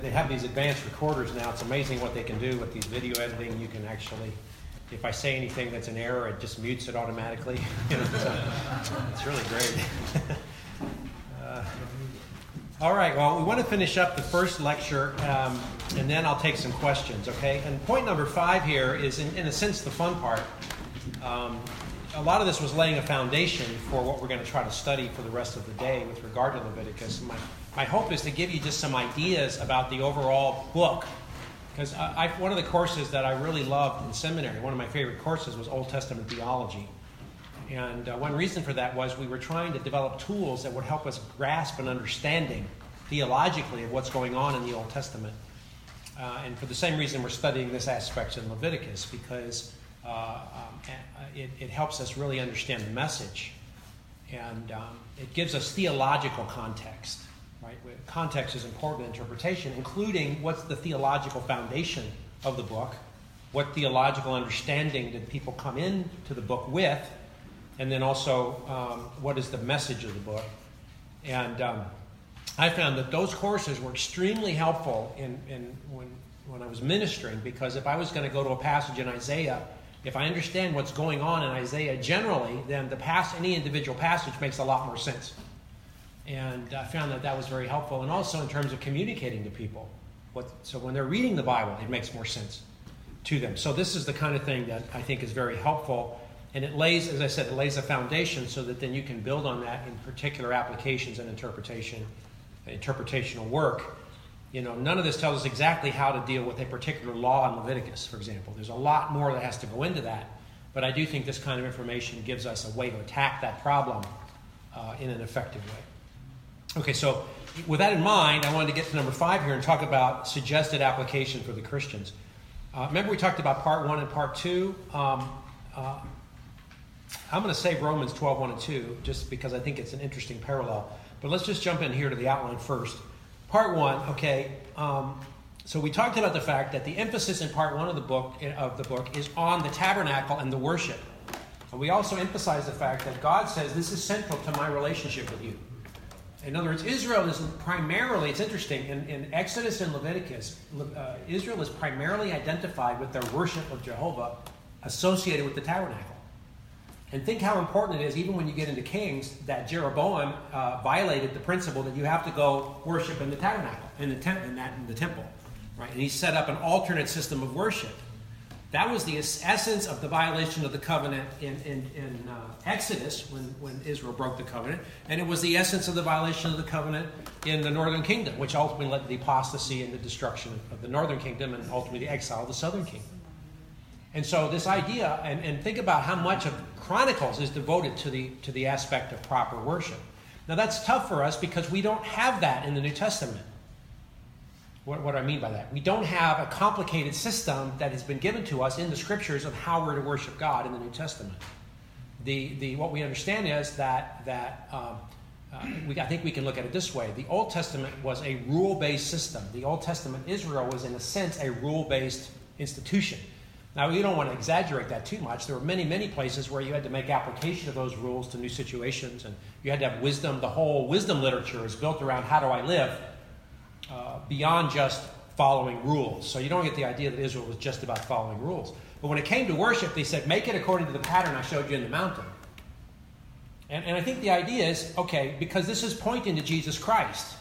They have these advanced recorders now. It's amazing what they can do with these video editing. You can actually, if I say anything that's an error, it just mutes it automatically. It's really great. All right, well, we want to finish up the first lecture, and then I'll take some questions, okay? And point number 5 here is, in a sense, the fun part. A lot of this was laying a foundation for what we're going to try to study for the rest of the day with regard to Leviticus. My hope is to give you just some ideas about the overall book. Because one of the courses that I really loved in seminary, one of my favorite courses, was Old Testament theology. And one reason for that was we were trying to develop tools that would help us grasp an understanding theologically of what's going on in the Old Testament. And for the same reason we're studying this aspect in Leviticus, because it helps us really understand the message. And it gives us theological context. Right? Context is important in interpretation, including what's the theological foundation of the book, what theological understanding did people come into the book with, and then also what is the message of the book. And I found that those courses were extremely helpful when I was ministering, because if I was going to go to a passage in Isaiah, if I understand what's going on in Isaiah generally, then any individual passage makes a lot more sense. And I found that was very helpful, and also in terms of communicating to people. So when they're reading the Bible, it makes more sense to them. So this is the kind of thing that I think is very helpful, and it lays, as I said, it lays a foundation so that then you can build on that in particular applications and interpretational work. None of this tells us exactly how to deal with a particular law in Leviticus, for example. There's a lot more that has to go into that, but I do think this kind of information gives us a way to attack that problem in an effective way. Okay, so with that in mind, I wanted to get to number 5 here and talk about suggested application for the Christians. Remember we talked about part 1 and part 2? I'm going to say Romans 12, 1 and 2, just because I think it's an interesting parallel. But let's just jump in here to the outline first. Part 1, okay, so we talked about the fact that the emphasis in part 1 of the book is on the tabernacle and the worship. And we also emphasize the fact that God says this is central to my relationship with you. In other words, Israel is primarily, it's interesting, in Exodus and Leviticus, Israel is primarily identified with their worship of Jehovah associated with the tabernacle. And think how important it is, even when you get into Kings, that Jeroboam violated the principle that you have to go worship in the tabernacle, in the temple. Right? And he set up an alternate system of worship. That was the essence of the violation of the covenant in Exodus, when Israel broke the covenant. And it was the essence of the violation of the covenant in the northern kingdom, which ultimately led to the apostasy and the destruction of the northern kingdom and ultimately the exile of the southern kingdom. And so this idea, and think about how much of Chronicles is devoted to the aspect of proper worship. Now that's tough for us because we don't have that in the New Testament. What do I mean by that? We don't have a complicated system that has been given to us in the Scriptures of how we're to worship God in the New Testament. What we understand is that I think we can look at it this way. The Old Testament was a rule-based system. The Old Testament Israel was, in a sense, a rule-based institution. Now, we don't want to exaggerate that too much. There were many, many places where you had to make application of those rules to new situations, and you had to have wisdom. The whole wisdom literature is built around how do I live, beyond just following rules. So you don't get the idea that Israel was just about following rules. But when it came to worship, they said, make it according to the pattern I showed you in the mountain. And I think the idea is, okay, because this is pointing to Jesus Christ.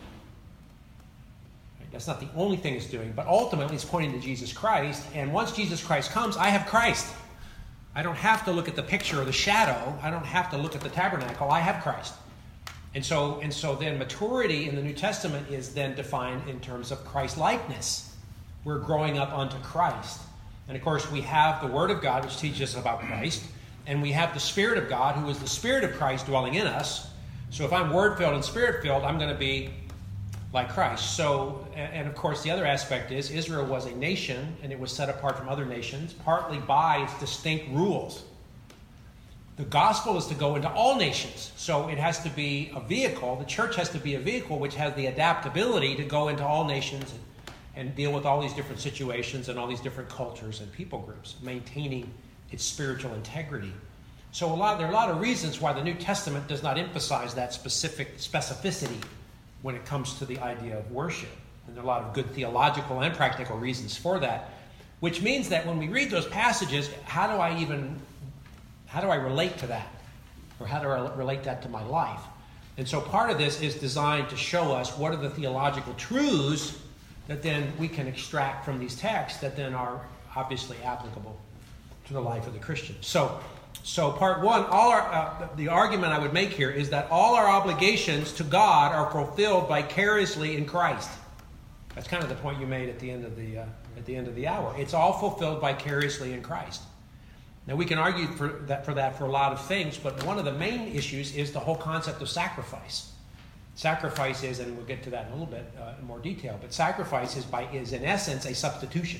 That's not the only thing it's doing, but ultimately it's pointing to Jesus Christ. And once Jesus Christ comes, I have Christ. I don't have to look at the picture or the shadow. I don't have to look at the tabernacle. I have Christ. And so then maturity in the New Testament is then defined in terms of Christ-likeness. We're growing up unto Christ. And of course, we have the Word of God, which teaches us about Christ. And we have the Spirit of God, who is the Spirit of Christ dwelling in us. So if I'm Word-filled and Spirit-filled, I'm going to be like Christ. So, and of course, the other aspect is Israel was a nation, and it was set apart from other nations, partly by its distinct rules. The gospel is to go into all nations. So it has to be a vehicle. The church has to be a vehicle which has the adaptability to go into all nations and deal with all these different situations and all these different cultures and people groups, maintaining its spiritual integrity. So there are a lot of reasons why the New Testament does not emphasize that specificity when it comes to the idea of worship. And there are a lot of good theological and practical reasons for that, which means that when we read those passages, how do I relate to that? Or how do I relate that to my life? And so part of this is designed to show us what are the theological truths that then we can extract from these texts that then are obviously applicable to the life of the Christian. So part one, the argument I would make here is that all our obligations to God are fulfilled vicariously in Christ. That's kind of the point you made at the end of the hour. It's all fulfilled vicariously in Christ. Now we can argue for that for a lot of things, but one of the main issues is the whole concept of sacrifice. Sacrifice is, and we'll get to that in a little bit in more detail, but sacrifice is in essence a substitution.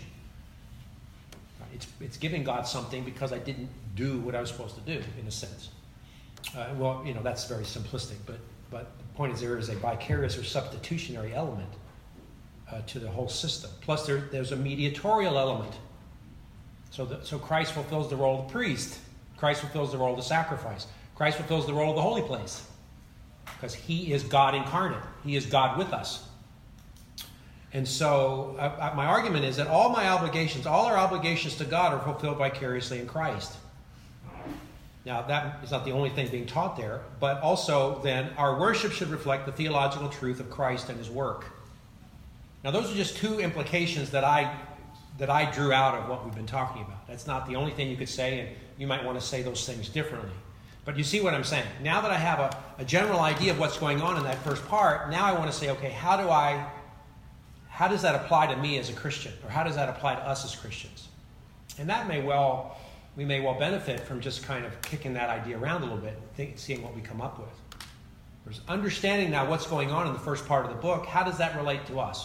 It's giving God something because I didn't do what I was supposed to do, in a sense. That's very simplistic, but the point is there is a vicarious or substitutionary element to the whole system. Plus, there's a mediatorial element. So Christ fulfills the role of the priest. Christ fulfills the role of the sacrifice. Christ fulfills the role of the holy place. Because he is God incarnate. He is God with us. And so my argument is that all our obligations to God are fulfilled vicariously in Christ. Now, that is not the only thing being taught there, but also then our worship should reflect the theological truth of Christ and his work. Now, those are just two implications that I drew out of what we've been talking about. That's not the only thing you could say, and you might want to say those things differently. But you see what I'm saying. Now that I have a general idea of what's going on in that first part, now I want to say, okay, how does that apply to me as a Christian? Or how does that apply to us as Christians? And we may well benefit from just kind of kicking that idea around a little bit, seeing what we come up with. There's understanding now what's going on in the first part of the book. How does that relate to us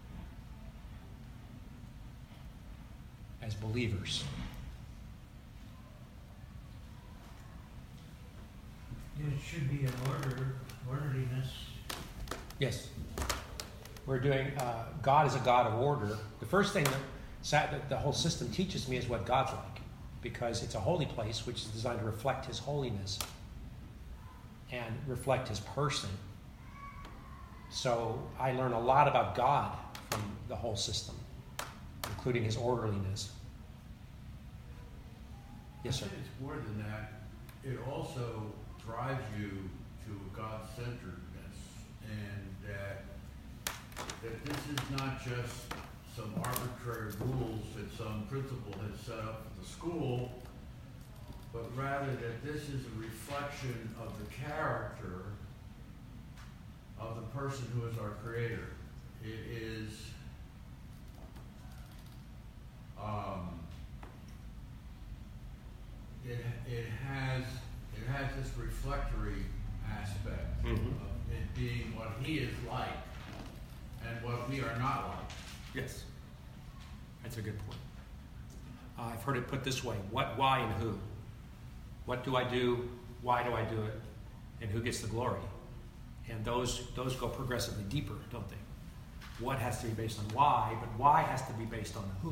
as believers? It should be an orderliness. Yes. We're doing, God is a God of order. The first thing that the whole system teaches me is what God's like, because it's a holy place which is designed to reflect his holiness and reflect his person. So I learn a lot about God from the whole system, including his orderliness. Yes, sir. I think it's more than that. It also drives you to a God-centeredness, and that this is not just some arbitrary rules that some principal has set up at the school, but rather that this is a reflection of the character of the person who is our Creator. It is it has this reflectory aspect of it being what he is like and what we are not like. Yes. That's a good point. I've heard it put this way: what, why, and who. What do I do? Why do I do it? And who gets the glory? And those go progressively deeper, don't they? What has to be based on why, but why has to be based on who.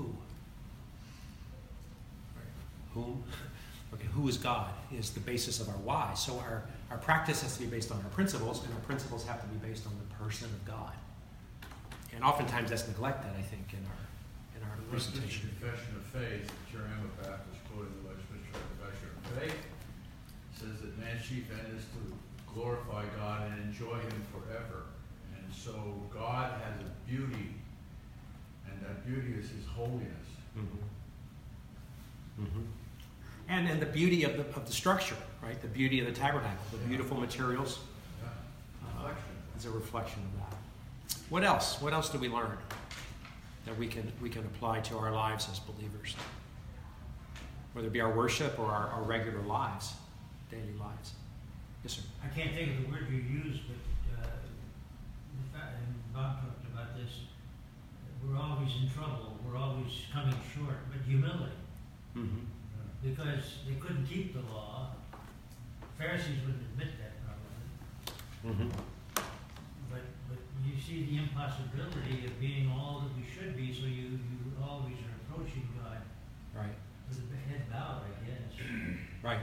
Right. Whom? Okay, who is God is the basis of our why. So our practice has to be based on our principles, and our principles have to be based on the person of God. And oftentimes that's neglected, I think, in our presentation. The Confession of Faith, Cherama Baptist, quoting the Westminster Confession of Faith, says that man's chief end is to glorify God and enjoy him forever. And so God has a beauty, and that beauty is his holiness. Mm-hmm. Mm-hmm. And the beauty of the structure, right? The beauty of the tabernacle, the beautiful materials. Yeah. Is a reflection of that. What else? What else do we learn that we can apply to our lives as believers? Whether it be our worship or our regular lives, daily lives. Yes, sir. I can't think of the word you used, but and Bob talked about this. We're always in trouble. We're always coming short. But humility. Mm-hmm. Because they couldn't keep the law. Pharisees wouldn't admit that probably. Mm-hmm. But you see the impossibility of being all that we should be, so you always are approaching God. Right. With a head bowed, I guess. Right.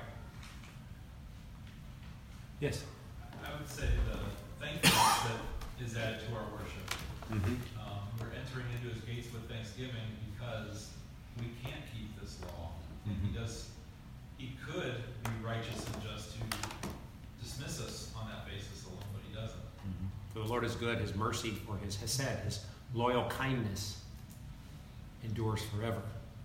Yes. I would say the thankfulness that is added to our worship. Mm-hmm. thanksgiving because we can't keep this law. And he could be righteous and just to dismiss us on that basis alone, but he doesn't. The Lord is good, his mercy, or his hesed, his loyal kindness, endures forever.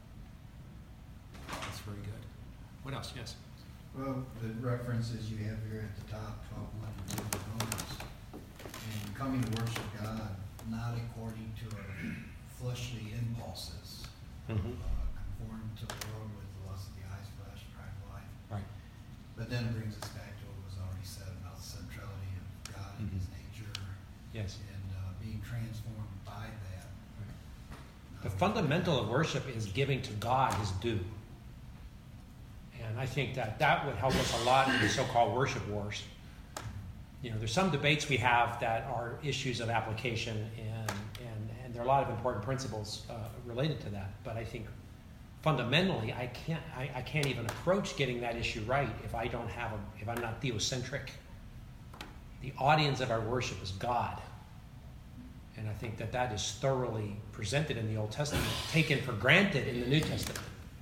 That's very good. What else? Yes? Well, the references you have here at the top, 12:1 of Romans, and coming to worship God, not according to our fleshly impulses, conform to the world with the lust of the eyes, flesh, pride of life. Right. But then it brings us back to what was already said about the centrality of God and his nature, Yes. and being transformed by that. The fundamental of worship is giving to God his due. And I think that would help us a lot in the so-called worship wars. You know, there's some debates we have that are issues of application, and there are a lot of important principles related to that. But I think fundamentally, I can't even approach getting that issue right if if I'm not theocentric. The audience of our worship is God. And I think that is thoroughly presented in the Old Testament, taken for granted in the New Testament.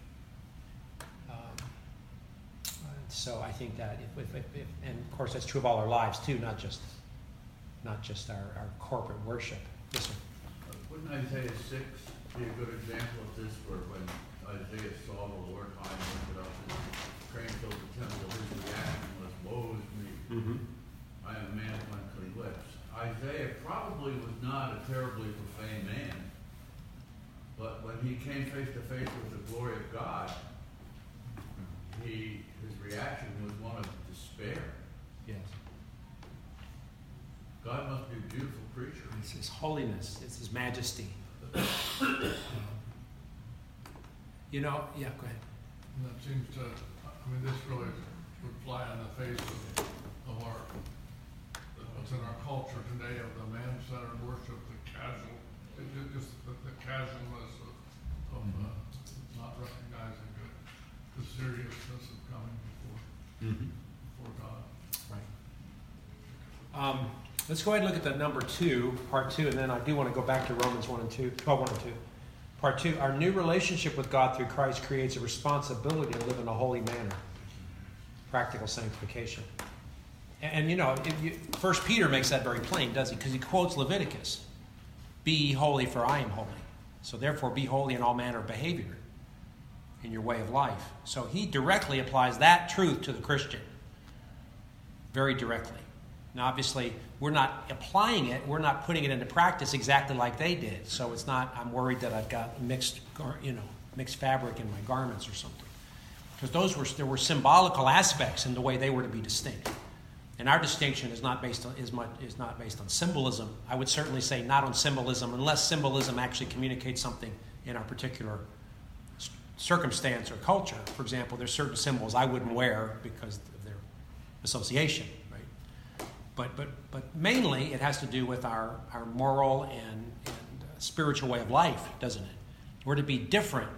So I think that, and of course that's true of all our lives too, not just our corporate worship. Yes, sir. Wouldn't Isaiah 6 be a good example of this, where when Isaiah saw the Lord high and lifted up and praying filled the temple, his reaction was, woe is me, I am a man of unclean lips. Isaiah probably was not a terribly profane man, but when he came face to face with the glory of God, his reaction was one of despair. Yes. God must be a beautiful creature. It's his holiness. It's his majesty. Yeah, go ahead. And that seems to, this really would fly on the face of what's in our culture today, of the man-centered worship, the casualness of not recognizing the seriousness of coming before God. Right. Let's go ahead and look at the number 2, part 2, and then I do want to go back to Romans 1 and 2, 12:1 and 2. Part 2, our new relationship with God through Christ creates a responsibility to live in a holy manner. Practical sanctification. And 1 Peter makes that very plain, does he? Because he quotes Leviticus. Be ye holy, for I am holy. So therefore be holy in all manner of behavior in your way of life. So he directly applies that truth to the Christian. Very directly. Now obviously, we're not applying it, we're not putting it into practice exactly like they did. So it's not, I'm worried that I've got mixed fabric in my garments or something. Because there were symbolical aspects in the way they were to be distinct. And our distinction is not based on symbolism. I would certainly say not on symbolism, unless symbolism actually communicates something in our particular circumstance or culture. For example, there's certain symbols I wouldn't wear because of their association, right? But mainly it has to do with our moral and spiritual way of life, doesn't it? We're to be different.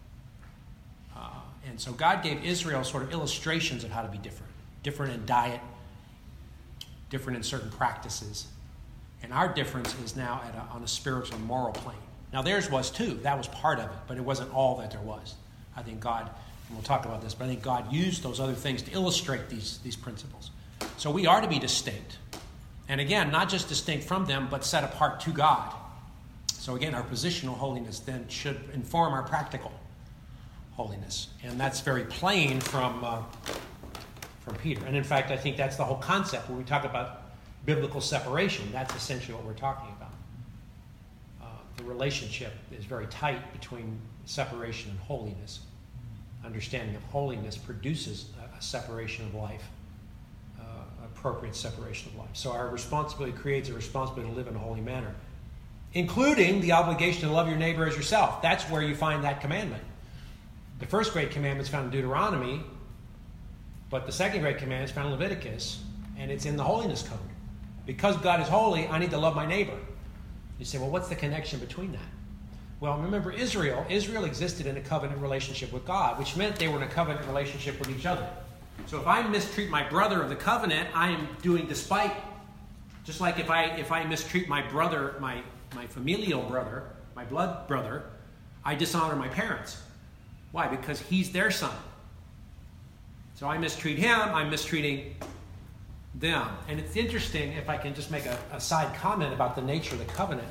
And so God gave Israel sort of illustrations of how to be different. Different in diet, different in certain practices. And our difference is now on a spiritual and moral plane. Now theirs was too. That was part of it, but it wasn't all that there was. I think God, and we'll talk about this, but I think God used those other things to illustrate these principles. So we are to be distinct. And again, not just distinct from them, but set apart to God. So again, our positional holiness then should inform our practical holiness. And that's very plain from Peter. And in fact, I think that's the whole concept. When we talk about biblical separation, that's essentially what we're talking about. The relationship is very tight between separation and holiness. Understanding of holiness produces a separation of life, appropriate separation of life. So our responsibility creates a responsibility to live in a holy manner, including the obligation to love your neighbor as yourself. That's where you find that commandment. The first great commandment is found in Deuteronomy, but the second great commandment is found in Leviticus, and it's in the holiness code. Because God is holy, I need to love my neighbor. You say, well, what's the connection between that? Well, remember Israel. Israel existed in a covenant relationship with God, which meant they were in a covenant relationship with each other. So if I mistreat my brother of the covenant, I am doing despite. Just like if I mistreat my brother, my familial brother, my blood brother, I dishonor my parents. Why? Because he's their son. So I mistreat him, I'm mistreating them. And it's interesting, if I can just make a side comment about the nature of the covenant.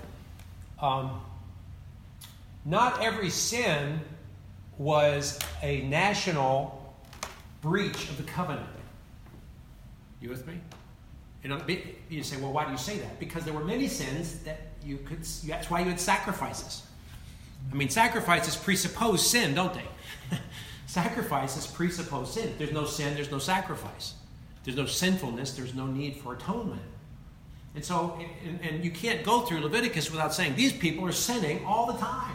Not every sin was a national breach of the covenant. You with me? You say, well, why do you say that? Because there were many sins that that's why you had sacrifices. I mean, sacrifices presuppose sin, don't they? Sacrifices presuppose sin. If there's no sin, there's no sacrifice. If there's no sinfulness, there's no need for atonement. And so, and you can't go through Leviticus without saying, these people are sinning all the time.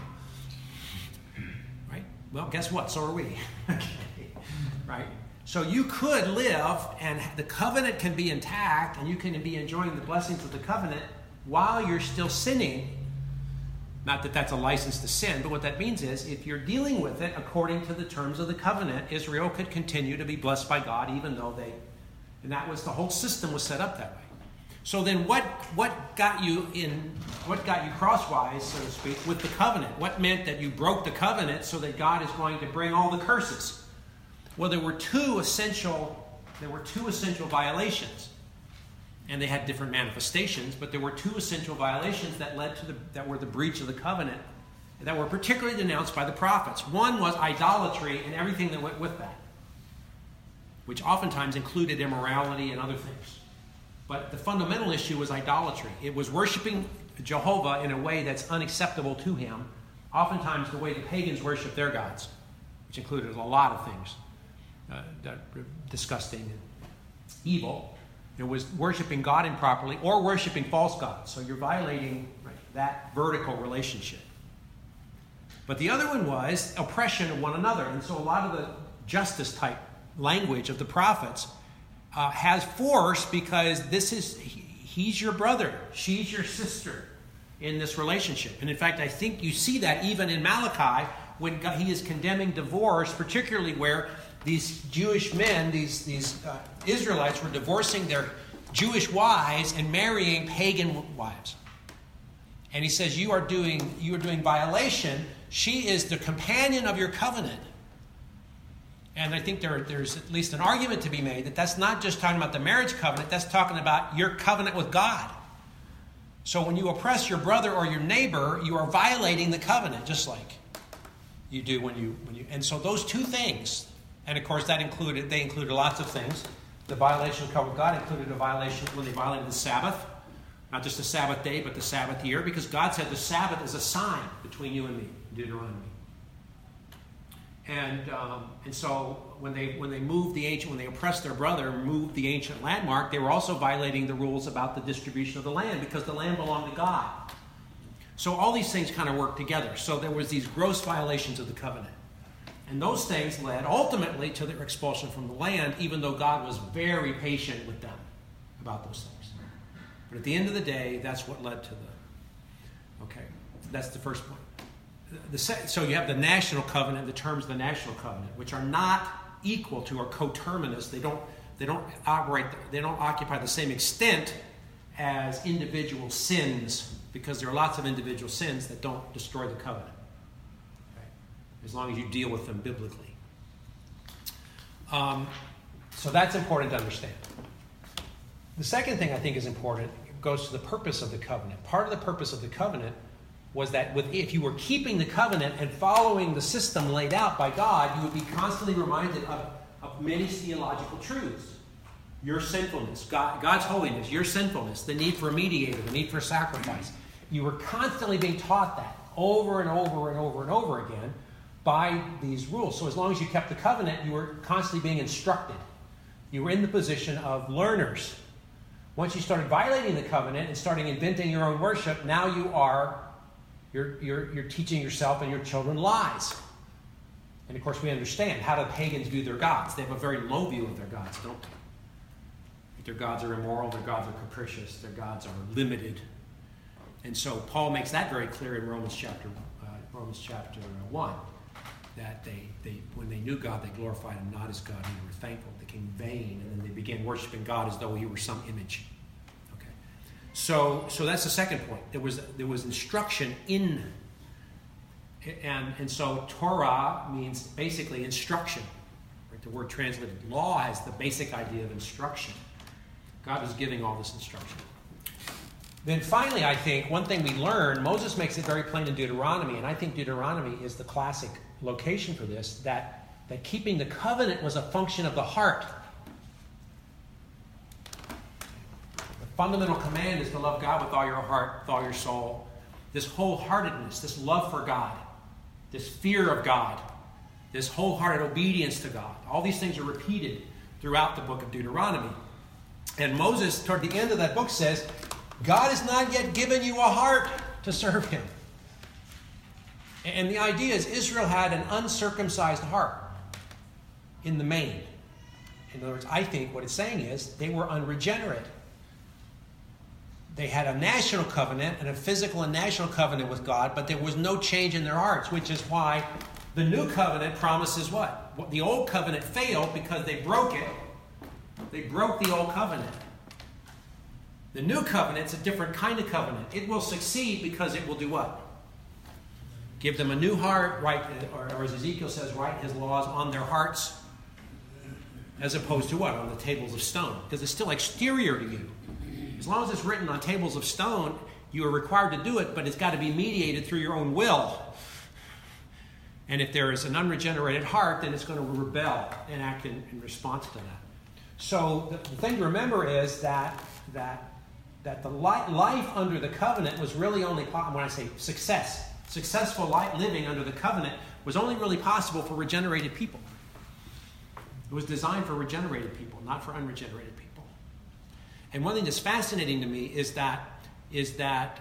Right? Well, guess what? So are we. Okay. Right? So you could live, and the covenant can be intact, and you can be enjoying the blessings of the covenant while you're still sinning. Not that that's a license to sin, but what that means is if you're dealing with it according to the terms of the covenant, Israel could continue to be blessed by God, even though and that was the whole system was set up that way. So then what got you crosswise, so to speak, with the covenant? What meant that you broke the covenant so that God is going to bring all the curses? Well, there were two essential violations. And they had different manifestations, but there were two essential violations that were the breach of the covenant that were particularly denounced by the prophets. One was idolatry and everything that went with that, which oftentimes included immorality and other things. But the fundamental issue was idolatry. It was worshiping Jehovah in a way that's unacceptable to him, oftentimes the way the pagans worship their gods, which included a lot of things that were disgusting and evil. It was worshiping God improperly or worshiping false gods. So you're violating that vertical relationship. But the other one was oppression of one another. And so a lot of the justice type language of the prophets has force because he's your brother, she's your sister in this relationship. And in fact, I think you see that even in Malachi when he is condemning divorce, particularly where these Jewish men, these Israelites were divorcing their Jewish wives and marrying pagan wives. And he says, you are doing violation. She is the companion of your covenant. And I think there's at least an argument to be made that that's not just talking about the marriage covenant, that's talking about your covenant with God. So when you oppress your brother or your neighbor, you are violating the covenant, just like you do when you and so those two things. And of course, they included lots of things. The violation of the covenant with God included a violation when they violated the Sabbath. Not just the Sabbath day, but the Sabbath year. Because God said the Sabbath is a sign between you and me, Deuteronomy. And so when they oppressed their brother, moved the ancient landmark, they were also violating the rules about the distribution of the land because the land belonged to God. So all these things kind of work together. So there was these gross violations of the covenant. And those things led ultimately to their expulsion from the land, even though God was very patient with them about those things. But at the end of the day, that's what led to okay, that's the first point. So you have the national covenant, the terms of the national covenant, which are not equal to or coterminous. They don't occupy the same extent as individual sins, because there are lots of individual sins that don't destroy the covenant. As long as you deal with them biblically. So that's important to understand. The second thing I think is important goes to the purpose of the covenant. Part of the purpose of the covenant was that if you were keeping the covenant and following the system laid out by God, you would be constantly reminded of many theological truths. Your sinfulness, God's holiness, your sinfulness, the need for a mediator, the need for sacrifice. You were constantly being taught that over and over and over and over again by these rules. So as long as you kept the covenant, you were constantly being instructed. You were in the position of learners. Once you started violating the covenant and starting inventing your own worship, now you're teaching yourself and your children lies. And of course we understand how do pagans view their gods. They have a very low view of their gods, don't they? Their gods are immoral, their gods are capricious, their gods are limited. And so Paul makes that very clear in Romans chapter 1. That they when they knew God, they glorified him not as God, and they were thankful. They became vain, and then they began worshiping God as though he were some image. Okay, so that's the second point. There was instruction in, And so Torah means basically instruction. Right? The word translated law has the basic idea of instruction. God is giving all this instruction. Then finally, I think, one thing we learn, Moses makes it very plain in Deuteronomy, and I think Deuteronomy is the classic location for this, that keeping the covenant was a function of the heart. The fundamental command is to love God with all your heart, with all your soul. This wholeheartedness, this love for God, this fear of God, this wholehearted obedience to God. All these things are repeated throughout the book of Deuteronomy. And Moses, toward the end of that book, says, God has not yet given you a heart to serve him. And the idea is Israel had an uncircumcised heart in the main. In other words, I think what it's saying is they were unregenerate. They had a national covenant and a physical and national covenant with God, but there was no change in their hearts, which is why the new covenant promises what? The old covenant failed because they broke it. They broke the old covenant. The new covenant's a different kind of covenant. It will succeed because it will do what? Give them a new heart, write, or as Ezekiel says, write his laws on their hearts, as opposed to what? On the tables of stone. Because it's still exterior to you. As long as it's written on tables of stone, you are required to do it, but it's got to be mediated through your own will. And if there is an unregenerated heart, then it's going to rebel and act in response to that. So the thing to remember is that the life under the covenant was really only, when I say successful life living under the covenant was only really possible for regenerated people. It was designed for regenerated people, not for unregenerated people. And one thing that's fascinating to me is that if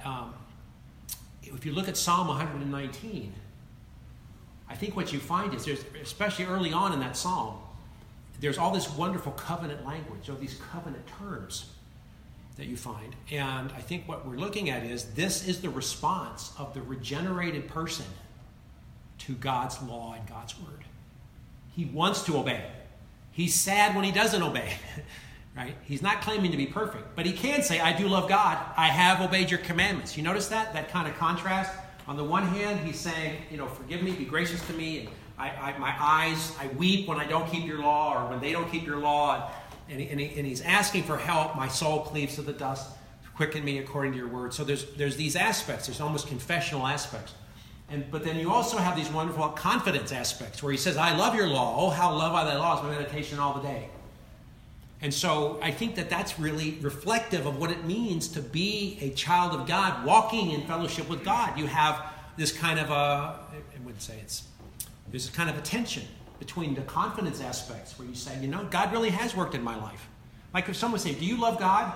you look at Psalm 119, I think what you find is there's, especially early on in that psalm, there's all this wonderful covenant language, or these covenant terms that you find. And I think what we're looking at is this is the response of the regenerated person to God's law and God's word. He wants to obey. He's sad when he doesn't obey. Right? He's not claiming to be perfect, but he can say, I do love God. I have obeyed your commandments. You notice that? That kind of contrast? On the one hand, he's saying, forgive me, be gracious to me. And I weep when I don't keep your law, or when they don't keep your law. And he's asking for help. My soul cleaves to the dust. Quicken me according to your word. So there's these aspects. There's almost confessional aspects. But then you also have these wonderful confidence aspects where he says, I love your law. Oh, how love I thy law is my meditation all the day. And so I think that that's really reflective of what it means to be a child of God, walking in fellowship with God. You have this kind of there's a kind of a tension between the confidence aspects where you say, God really has worked in my life. Like if someone say, do you love God?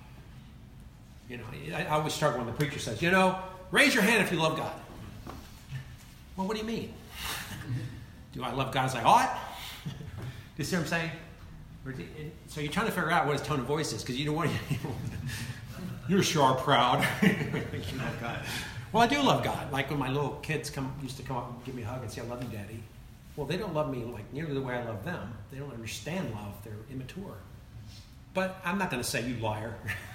I always struggle when the preacher says, raise your hand if you love God. Well, what do you mean? Do I love God as I ought? Do you see what I'm saying? So you're trying to figure out what his tone of voice is, because you don't want you're sure proud. You love God. Well, I do love God. Like when my little kids used to come up and give me a hug and say, I love you, Daddy. Well, they don't love me like nearly the way I love them. They don't understand love. They're immature. But I'm not going to say, you liar.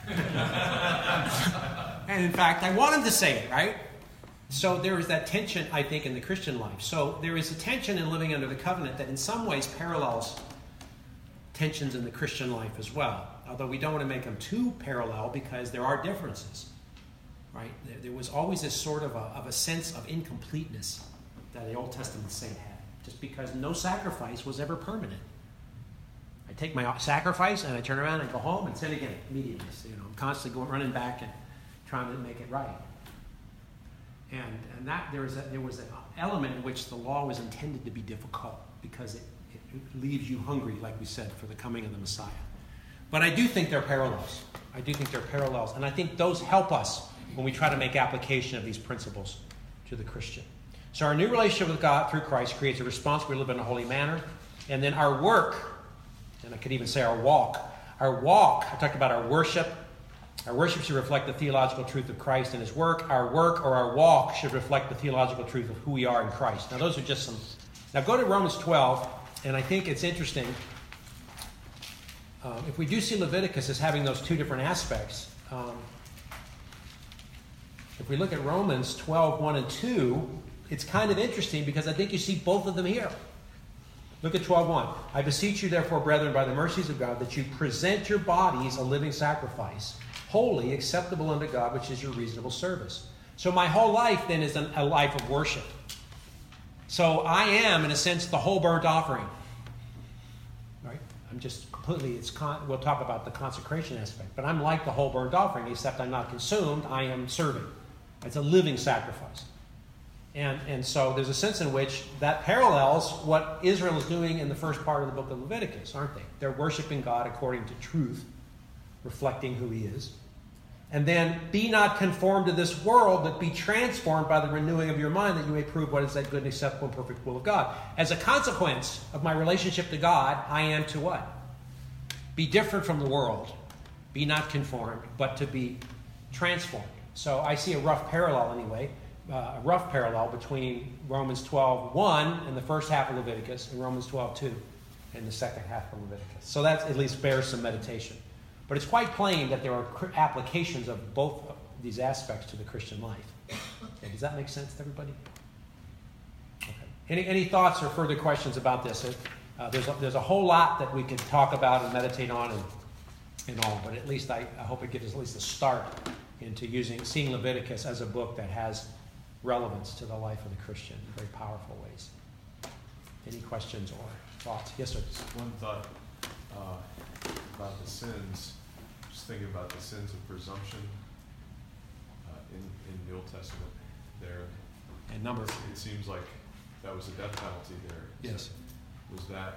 And in fact, I want them to say it, right? So there is that tension, I think, in the Christian life. So there is a tension in living under the covenant that in some ways parallels tensions in the Christian life as well. Although we don't want to make them too parallel because there are differences, right? There was always this sort of a sense of incompleteness that the Old Testament saint had, just because no sacrifice was ever permanent. I take my sacrifice and I turn around and go home and sin again immediately. So, I'm constantly running back and trying to make it right. And that there was an element in which the law was intended to be difficult because it leaves you hungry, like we said, for the coming of the Messiah. But I do think they're parallels. And I think those help us when we try to make application of these principles to the Christian. So our new relationship with God through Christ creates a response. We live in a holy manner. And then our work, and I could even say our walk. I talked about our worship. Our worship should reflect the theological truth of Christ and his work. Our work or our walk should reflect the theological truth of who we are in Christ. Now those are just some. Now go to Romans 12. And I think it's interesting, if we do see Leviticus as having those two different aspects, if we look at Romans 12, 1 and 2, it's kind of interesting because I think you see both of them here. Look at 12:1. I beseech you, therefore, brethren, by the mercies of God, that you present your bodies a living sacrifice, holy, acceptable unto God, which is your reasonable service. So my whole life then is a life of worship. So I am, in a sense, the whole burnt offering. Right? I'm just completely, we'll talk about the consecration aspect, but I'm like the whole burnt offering, except I'm not consumed, I am serving. It's a living sacrifice. And so there's a sense in which that parallels what Israel is doing in the first part of the book of Leviticus, aren't they? They're worshiping God according to truth, reflecting who He is. And then, be not conformed to this world, but be transformed by the renewing of your mind, that you may prove what is that good and acceptable and perfect will of God. As a consequence of my relationship to God, I am to what? Be different from the world. Be not conformed, but to be transformed. So I see a rough parallel anyway. A rough parallel between Romans 12:1 in the first half of Leviticus and Romans 12:2 in the second half of Leviticus. So that at least bears some meditation. But it's quite plain that there are applications of both of these aspects to the Christian life. Okay, does that make sense to everybody? Okay. Any thoughts or further questions about this? There's a whole lot that we could talk about and meditate on and all, but at least I hope it gives us at least a start into seeing Leviticus as a book that has relevance to the life of the Christian in very powerful ways. Any questions or thoughts? Yes, sir. Just one thought about the sins. Just thinking about the sins of presumption in the Old Testament. There, And Numbers. it seems like that was a death penalty there. Yes. Was that?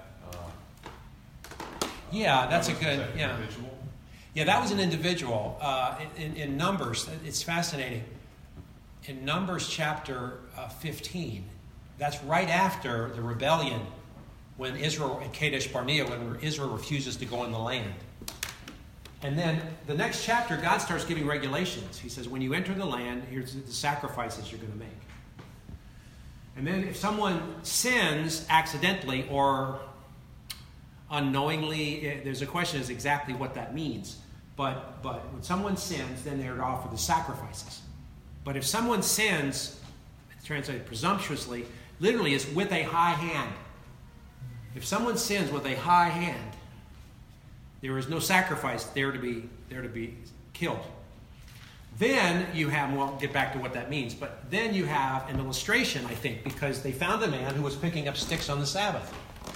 Yeah, that's a was good. that Yeah. individual? Yeah, that was an individual. In Numbers, it's fascinating. In Numbers chapter 15, that's right after the rebellion when Israel at Kadesh Barnea, when Israel refuses to go in the land. And then the next chapter, God starts giving regulations. He says, when you enter the land, here's the sacrifices you're going to make. And then if someone sins accidentally or unknowingly, there's a question as exactly what that means. But when someone sins, then they're to offer the sacrifices. But if someone sins, translated presumptuously, literally is with a high hand. If someone sins with a high hand, there is no sacrifice there to be killed. Then you have, we'll get back to what that means, but then you have an illustration, I think, because they found a man who was picking up sticks on the Sabbath.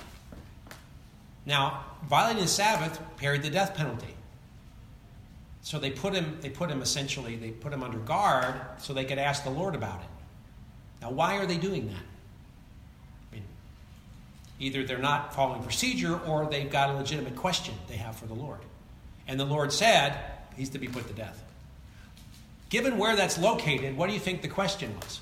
Now, violating the Sabbath carried the death penalty. So they put him under guard so they could ask the Lord about it. Now, why are they doing that? I mean, either they're not following procedure or they've got a legitimate question they have for the Lord. And the Lord said he's to be put to death. Given where that's located, what do you think the question was?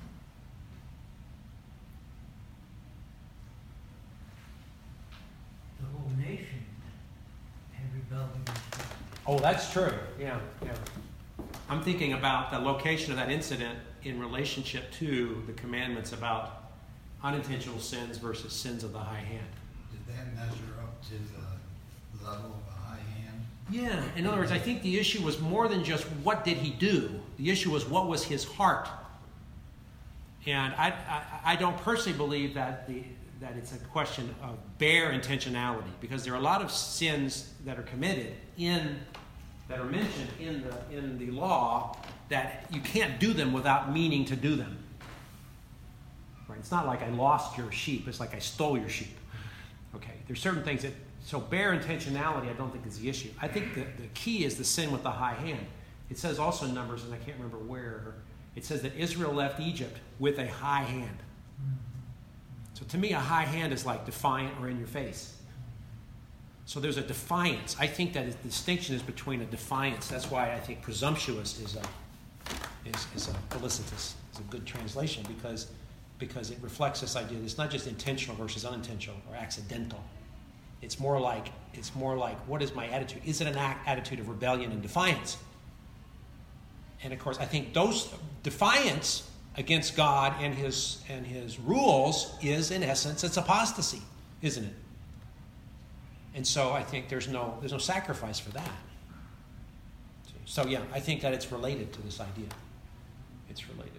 The whole nation had rebelled against God. Oh, that's true. Yeah. I'm thinking about the location of that incident in relationship to the commandments about unintentional sins versus sins of the high hand. Did that measure up to the level of a high hand? Yeah. In other words, I think the issue was more than just what did he do. The issue was what was his heart. And I don't personally believe that it's a question of bare intentionality, because there are a lot of sins that are committed that are mentioned in the law that you can't do them without meaning to do them. Right? It's not like I lost your sheep. It's like I stole your sheep. Okay. There's certain things so bare intentionality I don't think is the issue. I think the key is the sin with the high hand. It says also in Numbers, and I can't remember where, it says that Israel left Egypt with a high hand. So to me, a high hand is like defiant or in your face. So there's a defiance. I think that the distinction is between a defiance. That's why I think presumptuous is a felicitous, is a good translation, because it reflects this idea that it's not just intentional versus unintentional or accidental. It's more like what is my attitude? Is it an attitude of rebellion and defiance? And of course, I think those defiance against God and his rules is, in essence, it's apostasy, isn't it? And so I think there's no sacrifice for that. So yeah, I think that it's related to this idea. It's related.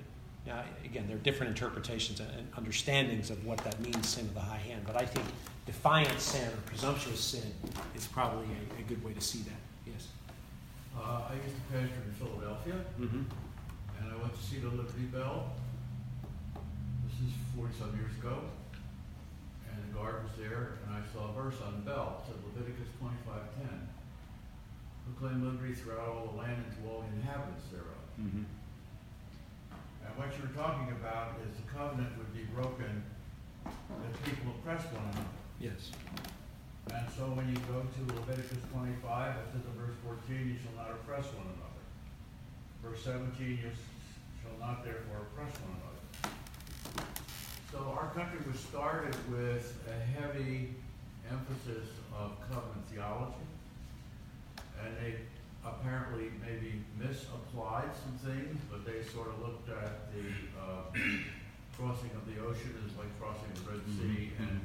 Now, again, there are different interpretations and understandings of what that means, sin of the high hand. But I think defiant sin or presumptuous sin is probably a good way to see that. Yes. I used to pastor in Philadelphia, Mm-hmm. and I went to see the Liberty Bell. This is 40-some years ago. And the guard was there, and I saw a verse on the bell. It said Leviticus 25:10. Proclaim liberty throughout all the land and to all the inhabitants thereof. Mm-hmm. And what you're talking about is the covenant would be broken if people oppress one another. Yes. And so when you go to Leviticus 25, it says in verse 14, you shall not oppress one another. Verse 17, you shall not therefore oppress one another. So our country was started with a heavy emphasis of covenant theology. And they apparently maybe misapplied some things, but they sort of looked at the crossing of the ocean as like crossing the Red Sea, and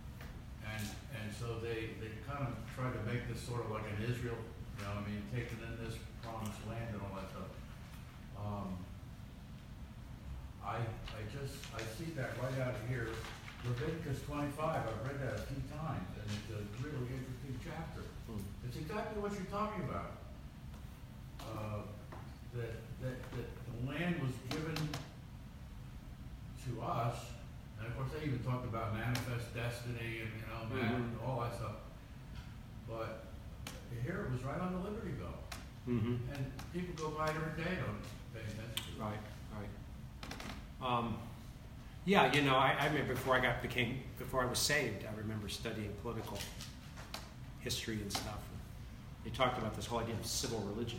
so they kind of tried to make this sort of like an Israel, you know, I mean, taking in this promised land and all that stuff. I see that right out of here. Leviticus 25, I've read that a few times, and it's a really interesting chapter. It's exactly what you're talking about. That the land was given to us, and of course they even talked about manifest destiny and all that stuff. But here it was right on the Liberty Bell, and people go by it every day, don't pay attention to it. Right. Yeah, you know, I remember before I was saved, I remember studying political history and stuff. They talked about this whole idea of civil religion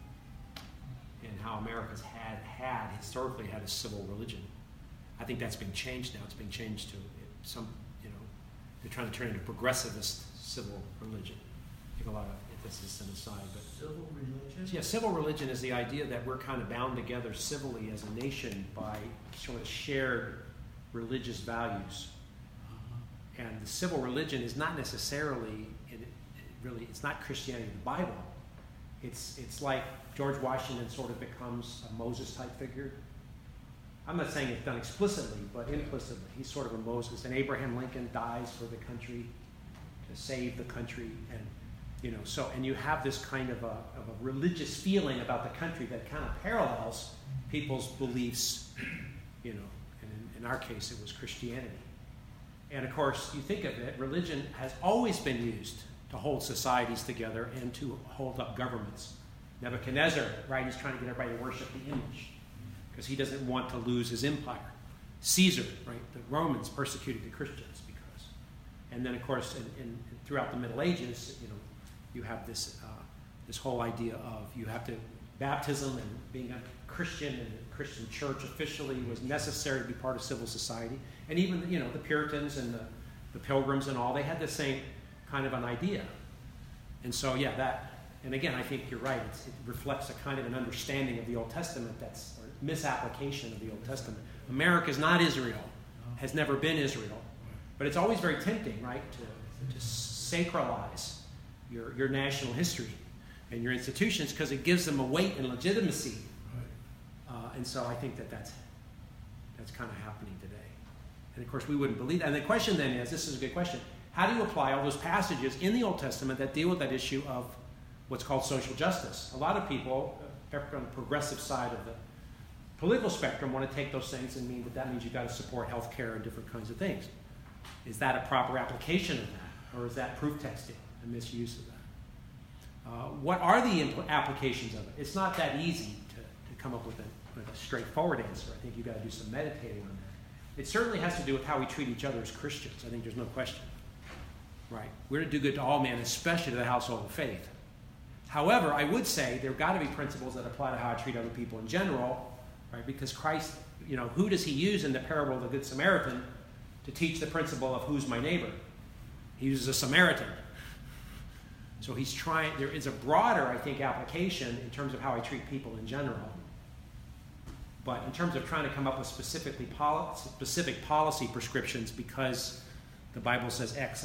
and how America's historically had a civil religion. I think that's being changed now. It's being changed to some, you know, they're trying to turn it into progressivist civil religion. I think a lot of emphasis on the side, but Civil religion? yeah, civil religion is the idea that we're kind of bound together civilly as a nation by sort of shared religious values. And the civil religion is not necessarily, it's not Christianity, the Bible. It's like George Washington sort of becomes a Moses-type figure. I'm not saying it's done explicitly, but implicitly. He's sort of a Moses. And Abraham Lincoln dies for the country, to save the country. And, you know, so, and you have this kind of a religious feeling about the country that kind of parallels people's beliefs, you know. And in our case, it was Christianity. And of course, you think of it, religion has always been used to hold societies together and to hold up governments. Nebuchadnezzar, right, he's trying to get everybody to worship the image because he doesn't want to lose his empire. Caesar, right, the Romans persecuted the Christians because. And then, of course, throughout the Middle Ages, you know, you have this whole idea of you have to, baptism and being a Christian and the Christian church officially was necessary to be part of civil society. And even, you know, the Puritans and the Pilgrims and all, they had the same kind of an idea. And so, yeah, that, and again, I think you're right. It reflects a kind of an understanding of the Old Testament that's a misapplication of the Old Testament. America is not Israel, has never been Israel. But it's always very tempting, right, to sacralize your national history and your institutions because it gives them a weight and legitimacy. And so I think that's kind of happening today. And of course, we wouldn't believe that. And the question then is, this is a good question, how do you apply all those passages in the Old Testament that deal with that issue of what's called social justice? A lot of people, on the progressive side of the political spectrum, want to take those things and mean that means you've got to support health care and different kinds of things. Is that a proper application of that? Or is that proof texting, a misuse of that? What are the applications of it? It's not that easy to come up with a straightforward answer. I think you've got to do some meditating on that. It certainly has to do with how we treat each other as Christians. I think there's no question. Right? We're to do good to all men, especially to the household of faith. However, I would say there have got to be principles that apply to how I treat other people in general, right? Because Christ, you know, who does he use in the parable of the Good Samaritan to teach the principle of who's my neighbor? He uses a Samaritan. So he's trying, there is a broader, I think, application in terms of how I treat people in general. But in terms of trying to come up with specific policy prescriptions because the Bible says X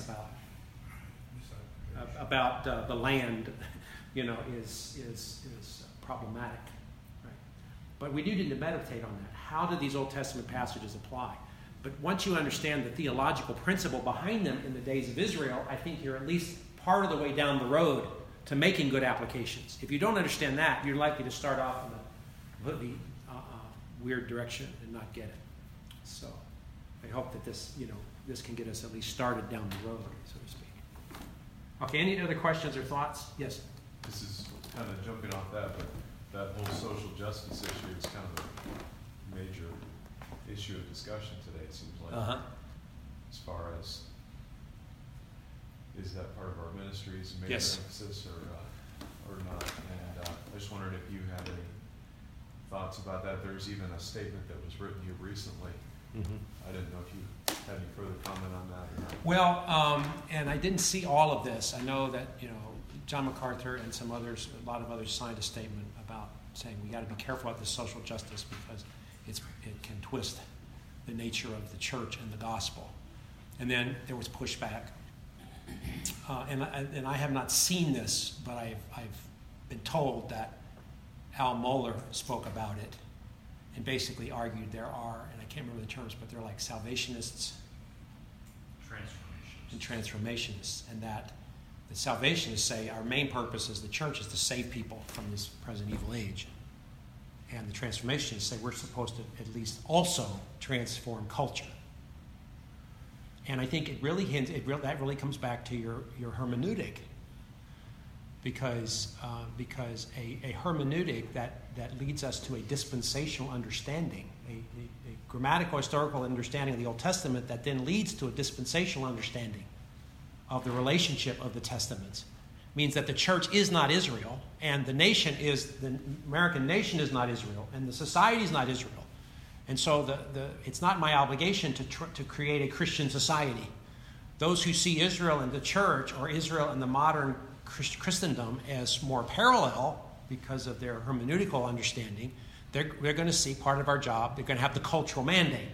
about the land, you know, is problematic. Right? But we do need to meditate on that. how do these Old Testament passages apply? But once you understand the theological principle behind them in the days of Israel, I think you're at least part of the way down the road to making good applications. If you don't understand that, you're likely to start off in a completely weird direction and not get it. So I hope that this can get us at least started down the road, so to speak. Okay, any other questions or thoughts? Yes? This is kind of jumping off that, but that whole social justice issue is kind of a major issue of discussion today, it seems like. As far as, is that part of our ministry's major Yes. emphasis or not? And I just wondered if you had any thoughts about that. There's even a statement that was written here recently. I didn't know if you had any further comment on that or not. Well, and I didn't see all of this. I know that, John MacArthur and a lot of others signed a statement about saying we got to be careful about this social justice because it can twist the nature of the church and the gospel. And then there was pushback. And I have not seen this, but I've been told that Al Mohler spoke about it and basically argued there are, and I can't remember the terms, but they're like salvationists and transformationists, and that the salvationists say our main purpose as the church is to save people from this present evil age. And the transformationists say we're supposed to at least also transform culture. And I think that really comes back to your hermeneutic, because a hermeneutic that leads us to a dispensational understanding, a grammatical historical understanding of the Old Testament that then leads to a dispensational understanding of the relationship of the Testaments, means that the church is not Israel, and the American nation is not Israel, and the society is not Israel. And so it's not my obligation to create a Christian society. Those who see Israel and the church, or Israel and the modern Christendom, as more parallel because of their hermeneutical understanding, they're going to see part of our job. They're going to have the cultural mandate.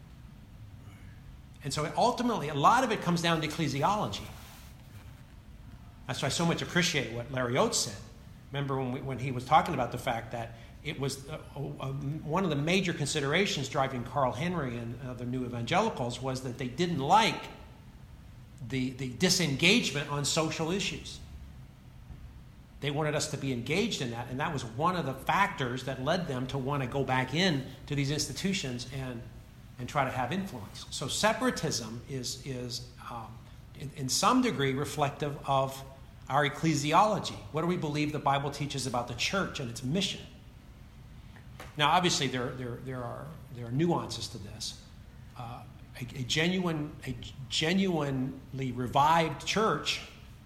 And so ultimately, a lot of it comes down to ecclesiology. That's why I so much appreciate what Larry Oates said. Remember when he was talking about the fact that it was one of the major considerations driving Carl Henry and other new evangelicals was that they didn't like the disengagement on social issues. They wanted us to be engaged in that, and that was one of the factors that led them to want to go back in to these institutions and try to have influence. So separatism is in some degree reflective of our ecclesiology. What do we believe the Bible teaches about the church and its mission? Now, obviously, there are nuances to this. A genuinely revived church,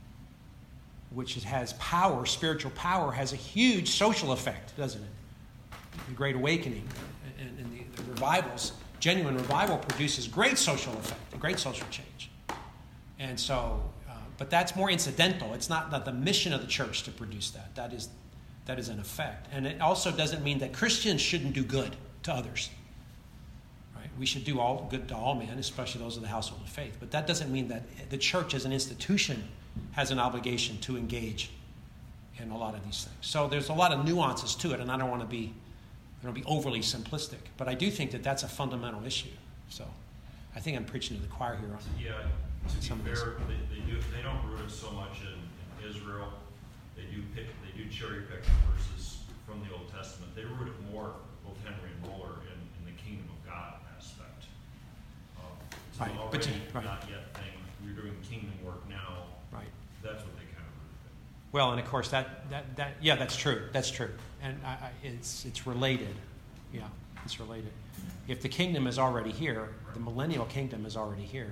which has power, spiritual power, has a huge social effect, doesn't it? The Great Awakening and the revivals, genuine revival produces great social effect, a great social change. And so, but that's more incidental. It's not the mission of the church to produce that. That is an effect. And it also doesn't mean that Christians shouldn't do good to others. Right? We should do all good to all men, especially those of the household of faith. But that doesn't mean that the church as an institution has an obligation to engage in a lot of these things. So there's a lot of nuances to it, and I don't want to be overly simplistic. But I do think that that's a fundamental issue. So I think I'm preaching to the choir here on Yeah, to be fair, they don't root it so much in Israel. They do cherry pick verses from the Old Testament. They root it more, both Henry and Mohler, in the kingdom of God aspect. It's Right, but already right. not yet thing. We're doing kingdom work now. Right. That's what they kind of root it. Well, and of course yeah, that's true. That's true, and it's related. Yeah, it's related. If the kingdom is already here, the millennial kingdom is already here.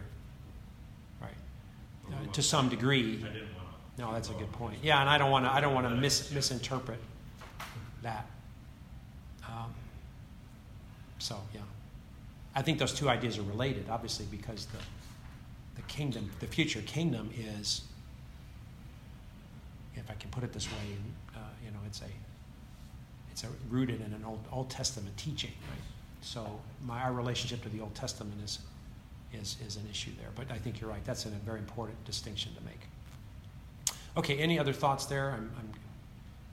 Right. To some degree. I didn't want to. No, that's a good point. Yeah, and I don't want to misinterpret that. So yeah, I think those two ideas are related, obviously, because the kingdom, the future kingdom, is, if I can put it this way, it's rooted in an Old Testament teaching, right? So our relationship to the Old Testament is an issue there. But I think you're right. That's a very important distinction to make. Okay, any other thoughts there? I'm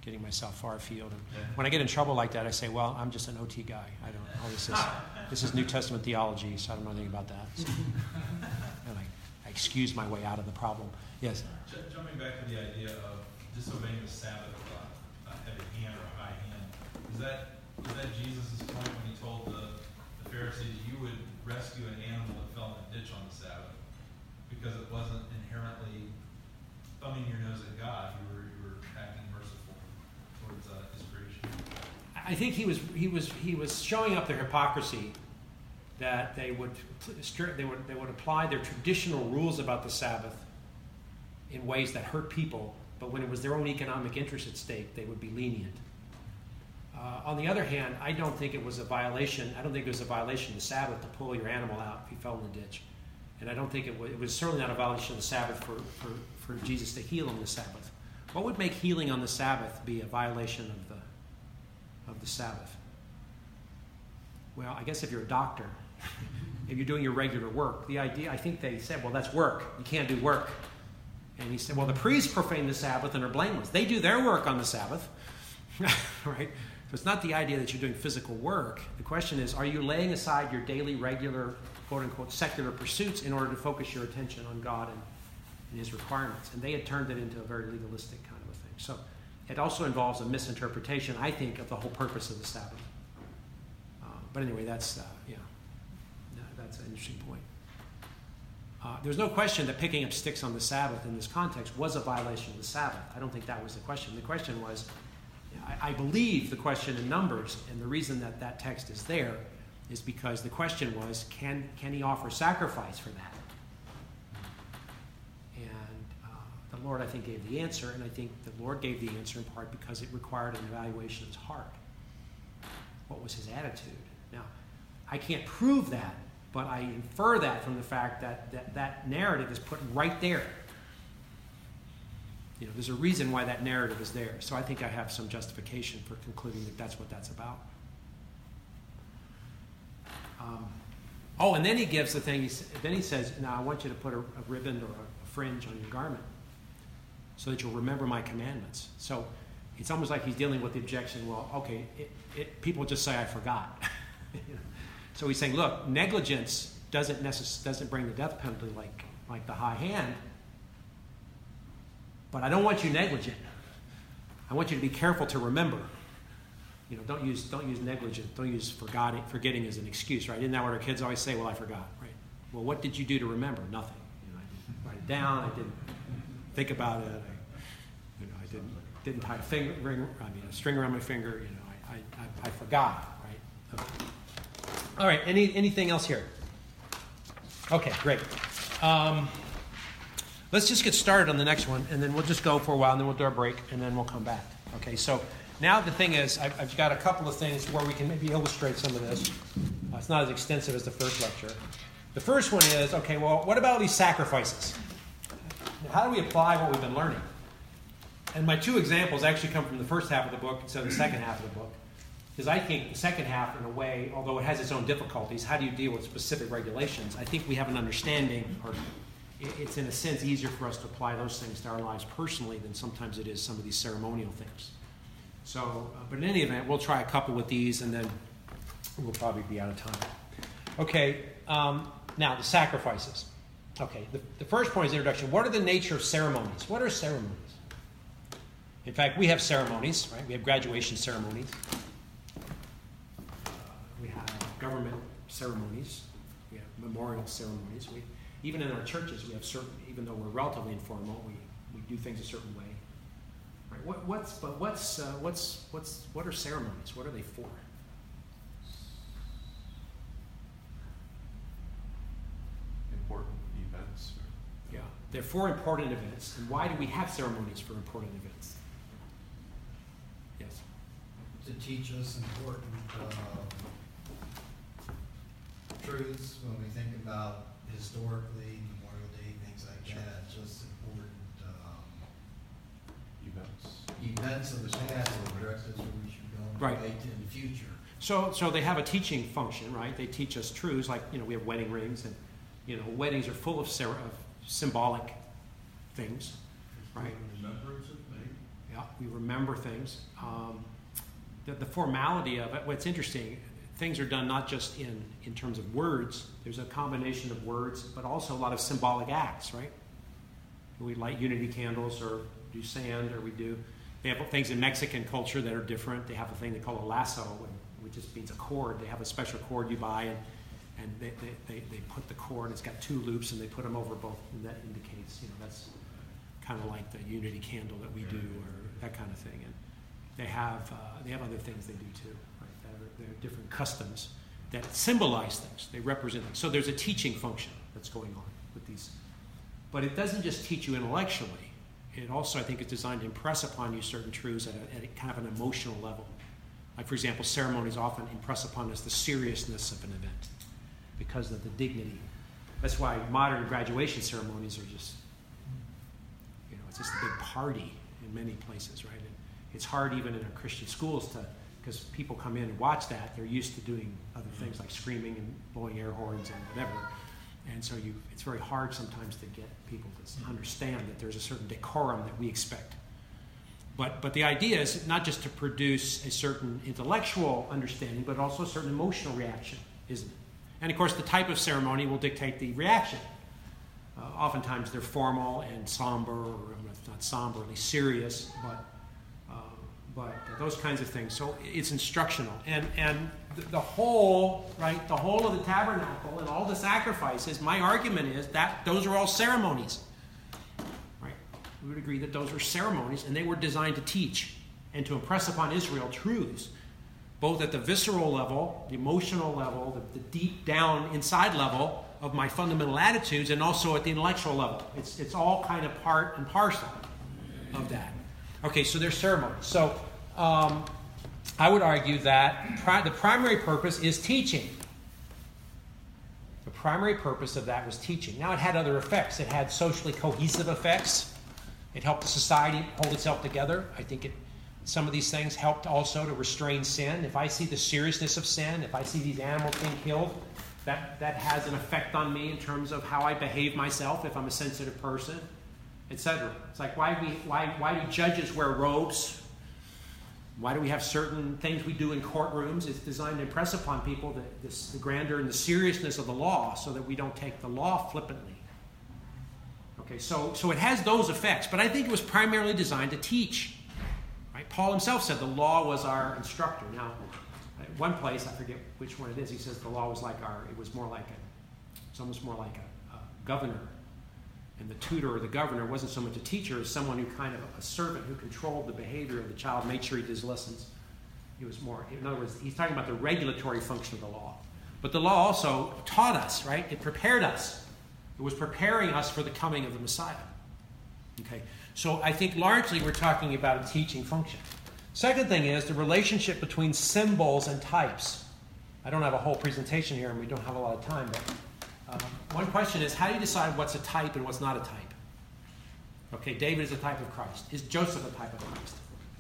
getting myself far afield. And when I get in trouble like that, I say, well, I'm just an OT guy. I don't know. This is New Testament theology, so I don't know anything about that. So, and I excuse my way out of the problem. Yes? Jumping back to the idea of disobeying the Sabbath, a heavy hand or a high hand, is that Jesus' point when he told the Pharisees, you would rescue an animal that fell in a ditch on the Sabbath because it wasn't inherently thumbing your nose at God, you were acting merciful towards his creation? I think he was showing up their hypocrisy, that they would apply their traditional rules about the Sabbath in ways that hurt people, but when it was their own economic interest at stake, they would be lenient. On the other hand, I don't think it was a violation. I don't think it was a violation of the Sabbath to pull your animal out if he fell in the ditch, and I don't think it was certainly not a violation of the Sabbath for Jesus to heal on the Sabbath. What would make healing on the Sabbath be a violation of the Sabbath? Well, I guess if you're a doctor, if you're doing your regular work, the idea, I think they said, well, that's work. You can't do work. And he said, well, the priests profane the Sabbath and are blameless. They do their work on the Sabbath, right? So it's not the idea that you're doing physical work. The question is, are you laying aside your daily, regular, quote-unquote, secular pursuits in order to focus your attention on God and his requirements? And they had turned it into a very legalistic kind of a thing. So it also involves a misinterpretation, I think, of the whole purpose of the Sabbath. But anyway, that's an interesting point. There's no question that picking up sticks on the Sabbath in this context was a violation of the Sabbath. I don't think that was the question. The question was, I believe the question in Numbers, and the reason that text is there is because the question was, can he offer sacrifice for that? And the Lord, I think, gave the answer, and I think the Lord gave the answer in part because it required an evaluation of his heart. What was his attitude? Now, I can't prove that, but I infer that from the fact that narrative is put right there. You know, there's a reason why that narrative is there. So I think I have some justification for concluding that that's what that's about. And then he gives the thing. Then he says, "Now I want you to put a ribbon or a fringe on your garment, so that you'll remember my commandments." So it's almost like he's dealing with the objection. Well, okay, people just say I forgot. You know? So he's saying, look, negligence doesn't bring the death penalty like the high hand. But I don't want you negligent. I want you to be careful to remember. You know, don't use negligent. Don't use forgetting as an excuse, right? Isn't that what our kids always say? Well, I forgot, right? Well, what did you do to remember? Nothing. You know, I didn't write it down. I didn't think about it. I didn't tie a string around my finger. You know, I forgot, right? Okay. All right. Anything else here? Okay, great. Let's just get started on the next one, and then we'll just go for a while, and then we'll do our break, and then we'll come back. Okay, so now the thing is, I've got a couple of things where we can maybe illustrate some of this. It's not as extensive as the first lecture. The first one is, okay, well, what about these sacrifices? Now, how do we apply what we've been learning? And my two examples actually come from the first half of the book instead of the second half of the book. Because I think the second half, in a way, although it has its own difficulties, how do you deal with specific regulations? I think we have an understanding, or it's in a sense easier for us to apply those things to our lives personally than sometimes it is some of these ceremonial things. So, but in any event, we'll try a couple with these, and then we'll probably be out of time. Okay, now the sacrifices. Okay, the first point is introduction. What are the nature of ceremonies? What are ceremonies? In fact, we have ceremonies, right? We have graduation ceremonies. We have government ceremonies. We have memorial ceremonies. Even in our churches, we have certain, even though we're relatively informal, we do things a certain way. Right? What are ceremonies? What are they for? Important events. Yeah, they're for important events. And why do we have ceremonies for important events? Yes. To teach us important truths when we think about historically, Memorial Day, things like that, just important events of the past or directives where we should go and relate in the future. So they have a teaching function, right? They teach us truths, like, you know, we have wedding rings, and, you know, weddings are full of symbolic things, right? Remembrance of me. we remember things. The formality of it, what's interesting, things are done not just in terms of words. There's a combination of words, but also a lot of symbolic acts, right? We light unity candles or do sand, or they have things in Mexican culture that are different. They have a thing they call a lasso, which just means a cord. They have a special cord you buy, and they put the cord, it's got 2 loops, and they put them over both, and that indicates, that's kind of like the unity candle that we do, or that kind of thing. And they have other things they do too, right? There are different customs that symbolize things. They represent things. So there's a teaching function that's going on with these. But it doesn't just teach you intellectually. It also, I think, is designed to impress upon you certain truths at a kind of an emotional level. Like, for example, ceremonies often impress upon us the seriousness of an event because of the dignity. That's why modern graduation ceremonies are just, it's just a big party in many places, right? And it's hard even in our Christian schools because people come in and watch that. They're used to doing other things like screaming and blowing air horns and whatever. And so it's very hard sometimes to get people to understand that there's a certain decorum that we expect. But the idea is not just to produce a certain intellectual understanding, but also a certain emotional reaction, isn't it? And of course, the type of ceremony will dictate the reaction. Oftentimes they're formal and somber, or not somber, at least serious, but those kinds of things. So it's instructional. And the whole, right, the whole of the tabernacle and all the sacrifices, my argument is that those are all ceremonies. Right? We would agree that those are ceremonies, and they were designed to teach and to impress upon Israel truths, both at the visceral level, the emotional level, the deep down inside level of my fundamental attitudes, and also at the intellectual level. It's all kind of part and parcel of that. Okay, so there's ceremonies. So I would argue that the primary purpose is teaching. The primary purpose of that was teaching. Now, it had other effects. It had socially cohesive effects. It helped the society hold itself together. I think some of these things helped also to restrain sin. If I see the seriousness of sin, if I see these animals being killed, that has an effect on me in terms of how I behave myself if I'm a sensitive person, etc. It's like, why do judges wear robes? Why do we have certain things we do in courtrooms? It's designed to impress upon people the grandeur and the seriousness of the law so that we don't take the law flippantly. Okay, so it has those effects, but I think it was primarily designed to teach. Right? Paul himself said the law was our instructor. Now, at one place, I forget which one it is, he says the law was it's almost more like a governor. And the tutor or the governor wasn't so much a teacher as someone who kind of a servant who controlled the behavior of the child, made sure he did his lessons. He was more, in other words, he's talking about the regulatory function of the law. But the law also taught us, right? It prepared us. It was preparing us for the coming of the Messiah. Okay, so I think largely we're talking about a teaching function. Second thing is the relationship between symbols and types. I don't have a whole presentation here, and we don't have a lot of time, but one question is, how do you decide what's a type and what's not a type? Okay, David is a type of Christ. Is Joseph a type of Christ?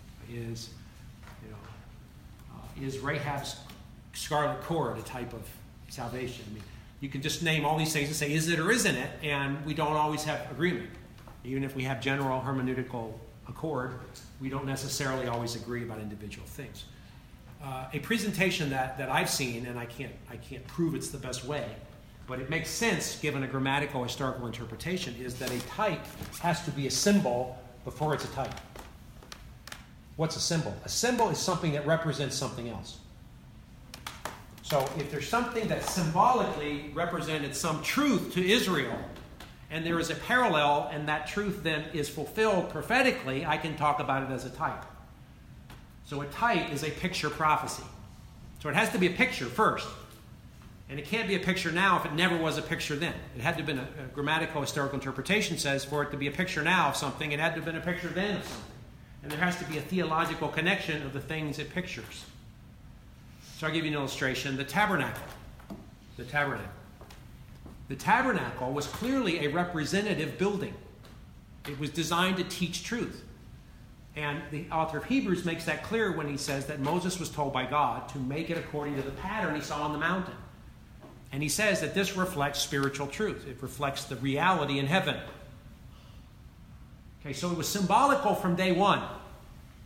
Is Rahab's scarlet cord a type of salvation? I mean, you can just name all these things and say, is it or isn't it? And we don't always have agreement. Even if we have general hermeneutical accord, we don't necessarily always agree about individual things. A presentation that I've seen, and I can't prove it's the best way, but it makes sense given a grammatical historical interpretation, is that a type has to be a symbol before it's a type. What's a symbol? A symbol is something that represents something else. So if there's something that symbolically represented some truth to Israel, and there is a parallel, and that truth then is fulfilled prophetically, I can talk about it as a type. So a type is a picture prophecy. So it has to be a picture first. And it can't be a picture now if it never was a picture then. It had to have been a grammatical historical interpretation says for it to be a picture now of something, it had to have been a picture then of something. And there has to be a theological connection of the things it pictures. So I'll give you an illustration. The tabernacle. The tabernacle was clearly a representative building. It was designed to teach truth. And the author of Hebrews makes that clear when he says that Moses was told by God to make it according to the pattern he saw on the mountain. And he says that this reflects spiritual truth. It reflects the reality in heaven. Okay, so it was symbolical from day one.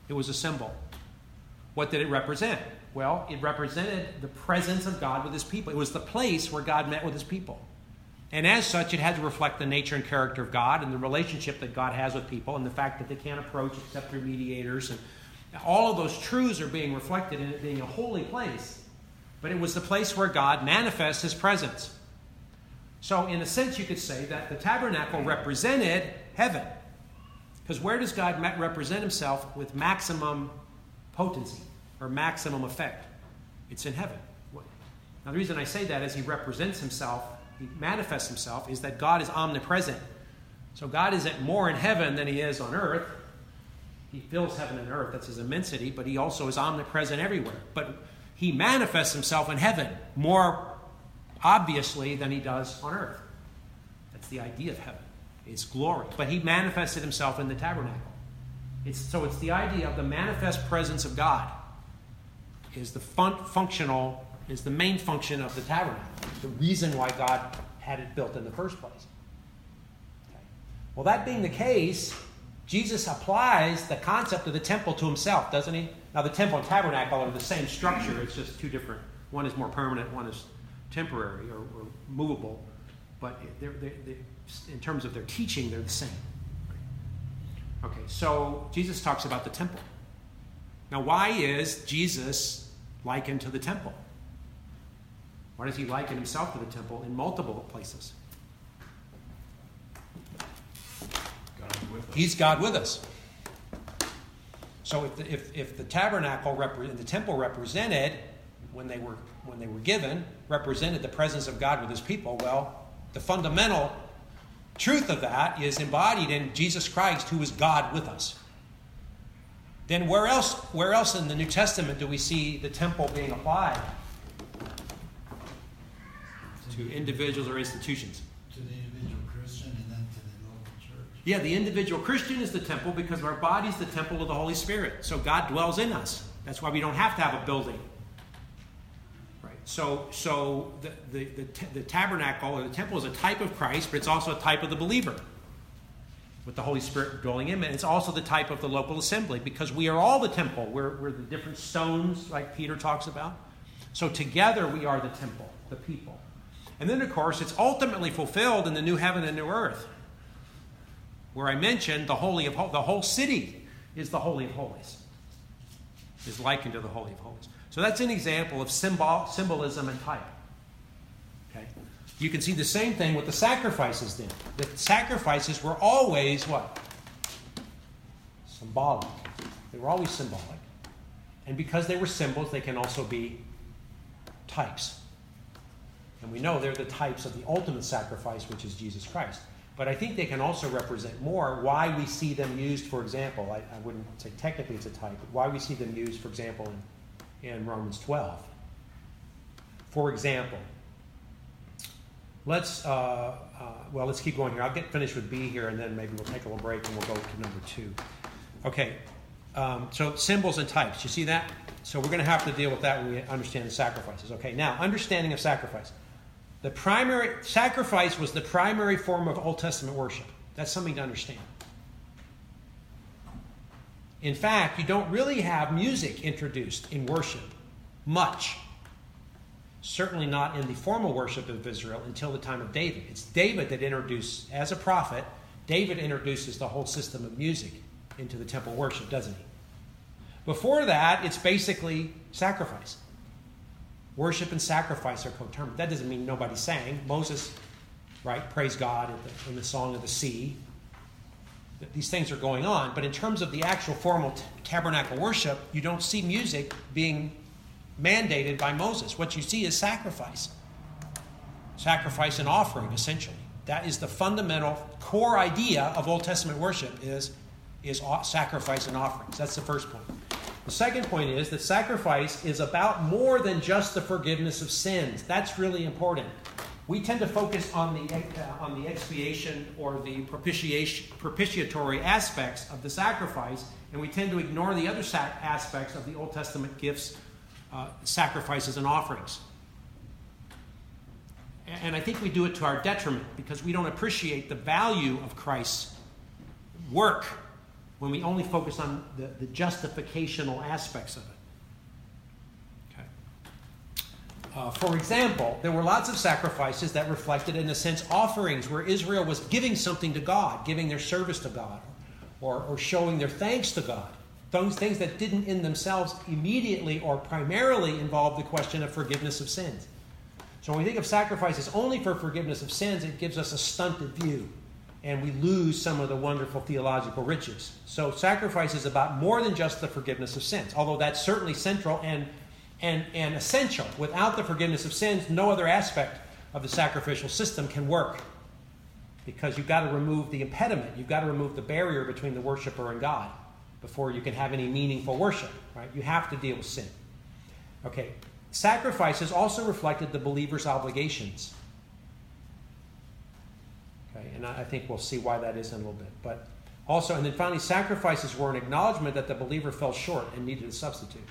It was a symbol. What did it represent? Well, it represented the presence of God with his people. It was the place where God met with his people. And as such, it had to reflect the nature and character of God and the relationship that God has with people and the fact that they can't approach except through mediators. And all of those truths are being reflected in it being a holy place. But it was the place where God manifests his presence. So in a sense, you could say that the tabernacle represented heaven. Because where does God represent himself with maximum potency or maximum effect? It's in heaven. Now the reason I say that is he represents himself, he manifests himself, is that God is omnipresent. So God is more in heaven than he is on earth. He fills heaven and earth, that's his immensity, but he also is omnipresent everywhere. But he manifests himself in heaven more obviously than he does on earth. That's the idea of heaven. It's glory. But he manifested himself in the tabernacle. It's the idea of the manifest presence of God is the main function of the tabernacle. The reason why God had it built in the first place. Okay. Well, that being the case, Jesus applies the concept of the temple to himself, doesn't he? Now, the temple and tabernacle are the same structure. It's just two different. One is more permanent, one is temporary or movable. But in terms of their teaching, they're the same. Okay, so Jesus talks about the temple. Now, why is Jesus likened to the temple? Why does he liken himself to the temple in multiple places? He's God with us. So if the tabernacle and the temple represented, when they were given, represented the presence of God with his people, well, the fundamental truth of that is embodied in Jesus Christ, who is God with us. Then where else in the New Testament do we see the temple being applied to individuals or institutions? To the individual Christian and then to the local church. Yeah, the individual Christian is the temple because our body is the temple of the Holy Spirit. So God dwells in us. That's why we don't have to have a building. Right. So the tabernacle or the temple is a type of Christ, but it's also a type of the believer, with the Holy Spirit dwelling in it. And it's also the type of the local assembly because we are all the temple. We're the different stones like Peter talks about. So together we are the temple, the people. And then, of course, it's ultimately fulfilled in the new heaven and new earth, where I mentioned the whole city is the Holy of Holies, is likened to the Holy of Holies. So that's an example of symbolism and type. Okay? You can see the same thing with the sacrifices then. The sacrifices were always what? Symbolic. They were always symbolic. And because they were symbols, they can also be types. And we know they're the types of the ultimate sacrifice, which is Jesus Christ. But I think they can also represent more why we see them used, for example, I wouldn't say technically it's a type, but why we see them used, for example, in Romans 12. For example, let's keep going here. I'll get finished with B here, and then maybe we'll take a little break and we'll go to number 2. Okay, so symbols and types. You see that? So we're going to have to deal with that when we understand the sacrifices. Okay, now, understanding of sacrifice. The primary sacrifice was the primary form of Old Testament worship. That's something to understand. In fact, you don't really have music introduced in worship much. Certainly not in the formal worship of Israel until the time of David. It's David that introduced, as a prophet, David introduces the whole system of music into the temple worship, doesn't he? Before that, it's basically sacrifice. Worship and sacrifice are coterminous. That doesn't mean nobody sang. Moses, right, praised God in the Song of the Sea. These things are going on. But in terms of the actual formal tabernacle worship, you don't see music being mandated by Moses. What you see is sacrifice. Sacrifice and offering, essentially. That is the fundamental core idea of Old Testament worship is sacrifice and offerings. That's the first point. The second point is that sacrifice is about more than just the forgiveness of sins. That's really important. We tend to focus on the expiation or the propitiatory aspects of the sacrifice, and we tend to ignore the other aspects of the Old Testament gifts, sacrifices, and offerings. And I think we do it to our detriment because we don't appreciate the value of Christ's work when we only focus on the justificational aspects of it. For example, there were lots of sacrifices that reflected, in a sense, offerings where Israel was giving something to God, giving their service to God, or showing their thanks to God. Those things that didn't in themselves immediately or primarily involve the question of forgiveness of sins. So when we think of sacrifices only for forgiveness of sins, it gives us a stunted view, and we lose some of the wonderful theological riches. So sacrifice is about more than just the forgiveness of sins, although that's certainly central and essential. Without the forgiveness of sins, no other aspect of the sacrificial system can work, because you've got to remove the impediment. You've got to remove the barrier between the worshiper and God before you can have any meaningful worship. Right? You have to deal with sin. Okay. Sacrifices also reflected the believer's obligations. Okay, and I think we'll see why that is in a little bit. But also, and then finally, sacrifices were an acknowledgement that the believer fell short and needed a substitute.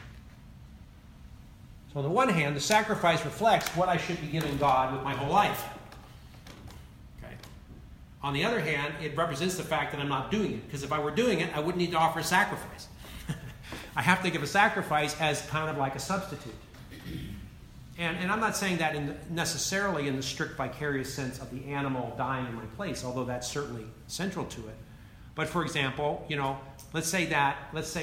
So on the one hand, the sacrifice reflects what I should be giving God with my whole life. Okay. On the other hand, it represents the fact that I'm not doing it, because if I were doing it, I wouldn't need to offer a sacrifice. I have to give a sacrifice as kind of like a substitute. And I'm not saying that necessarily in the strict vicarious sense of the animal dying in my place, although that's certainly central to it. But for example, let's say that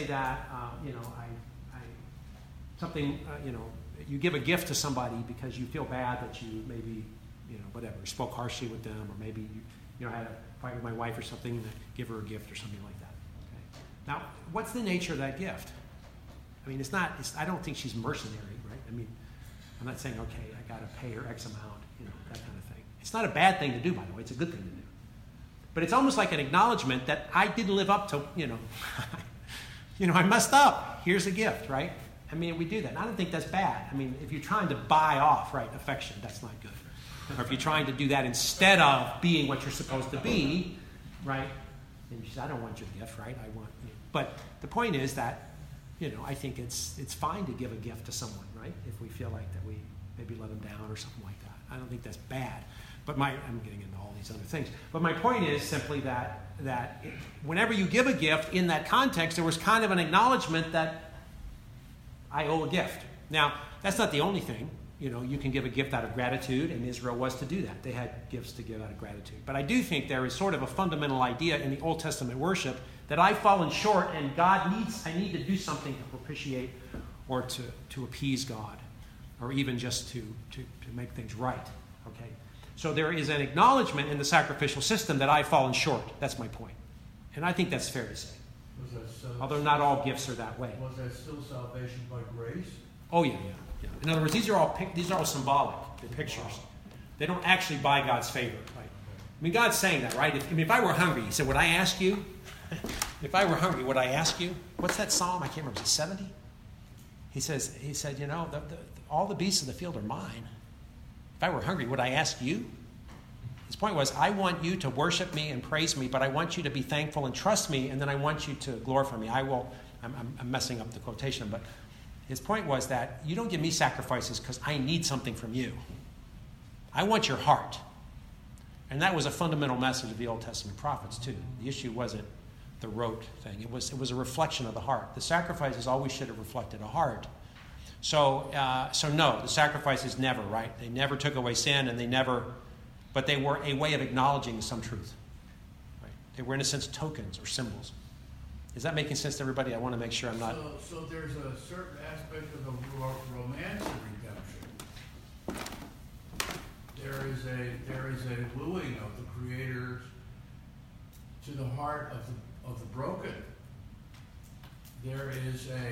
you give a gift to somebody because you feel bad that you maybe, whatever, spoke harshly with them, or maybe you had a fight with my wife or something, and give her a gift or something like that. Okay? Now, what's the nature of that gift? I mean, I don't think she's mercenary, right? I mean, I'm not saying, okay, I got to pay her X amount, that kind of thing. It's not a bad thing to do, by the way. It's a good thing to do. But it's almost like an acknowledgement that I didn't live up to, I messed up. Here's a gift, right? I mean, we do that. And I don't think that's bad. I mean, if you're trying to buy off, right, affection, that's not good. Or if you're trying to do that instead of being what you're supposed to be, right? And you say, I don't want your gift, right? I want you. But the point is that, I think it's fine to give a gift to someone, right? If we feel like that we maybe let them down or something like that. I don't think that's bad. But I'm getting into all these other things. But my point is simply that whenever you give a gift in that context, there was kind of an acknowledgement that I owe a gift. Now, that's not the only thing. You can give a gift out of gratitude, and Israel was to do that. They had gifts to give out of gratitude. But I do think there is sort of a fundamental idea in the Old Testament worship that I've fallen short, and I need to do something to propitiate or to appease God, or even just to make things right. Okay? So there is an acknowledgement in the sacrificial system that I've fallen short. That's my point. And I think that's fair to say. Although not all gifts are that way. Was that still salvation by grace? Oh, yeah. In other words, these are all symbolic. They're pictures. They don't actually buy God's favor. Right? I mean, God's saying that, right? If I were hungry, he said, would I ask you? If I were hungry, would I ask you? What's that psalm? I can't remember. Is it 70? He said, all the beasts of the field are mine. If I were hungry, would I ask you? His point was, I want you to worship me and praise me, but I want you to be thankful and trust me, and then I want you to glorify me. I'm messing up the quotation, but his point was that you don't give me sacrifices because I need something from you. I want your heart. And that was a fundamental message of the Old Testament prophets, too. The issue wasn't the rote thing. It was a reflection of the heart. The sacrifices always should have reflected a heart. So no, the sacrifices never, right? They never took away sin, but they were a way of acknowledging some truth. Right? They were, in a sense, tokens or symbols. Is that making sense to everybody? I want to make sure I'm not... So there's a certain aspect of the romance of redemption. There is a wooing of the Creator to the heart of the broken. There is a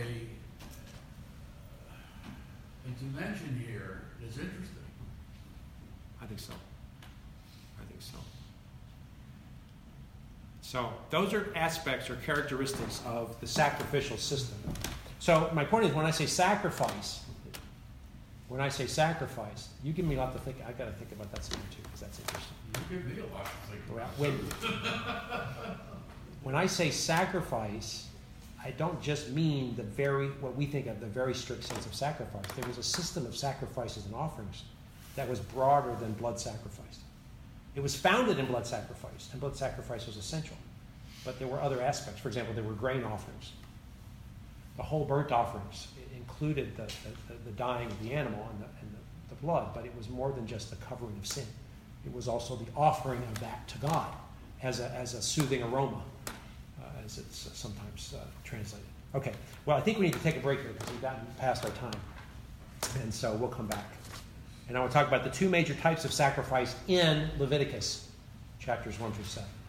dimension here that's interesting. I think so. So those are aspects or characteristics of the sacrificial system. So my point is, when I say sacrifice, you give me a lot to think. I've got to think about that some more too, because that's interesting. You give me a lot to think about. When I say sacrifice, I don't just mean what we think of the very strict sense of sacrifice. There was a system of sacrifices and offerings that was broader than blood sacrifice. It was founded in blood sacrifice, and blood sacrifice was essential. But there were other aspects. For example, there were grain offerings. The whole burnt offerings included the dying of the animal and the blood, but it was more than just the covering of sin. It was also the offering of that to God as a soothing aroma, as it's sometimes translated. Okay, well, I think we need to take a break here because we've gotten past our time. And so we'll come back. And I want to talk about the two major types of sacrifice in Leviticus, chapters 1 through 7.